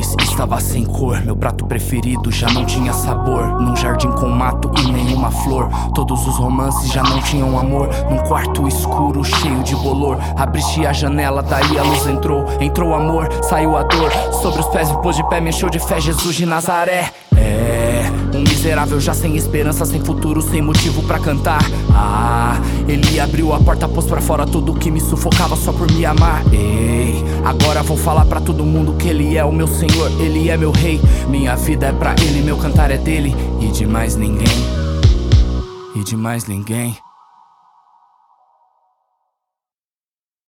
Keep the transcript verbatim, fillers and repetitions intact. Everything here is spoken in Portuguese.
feliz, estava sem cor. Meu prato preferido já não tinha sabor. Num jardim com mato e nenhuma flor. Todos os romances já não tinham amor. Num quarto escuro cheio de bolor. Abri a janela, daí a luz entrou. Entrou o amor, saiu a dor. Sobre os pés me pôs de pé, me encheu de fé, Jesus de Nazaré. É, um miserável já sem esperança, sem futuro, sem motivo pra cantar. Ah, ele abriu a porta, pôs pra fora tudo que me sufocava só por me amar. Ei, agora vou falar pra todo mundo que ele é o meu Senhor, ele é meu rei. Minha vida é pra ele, meu cantar é dele. E de mais ninguém, e de mais ninguém.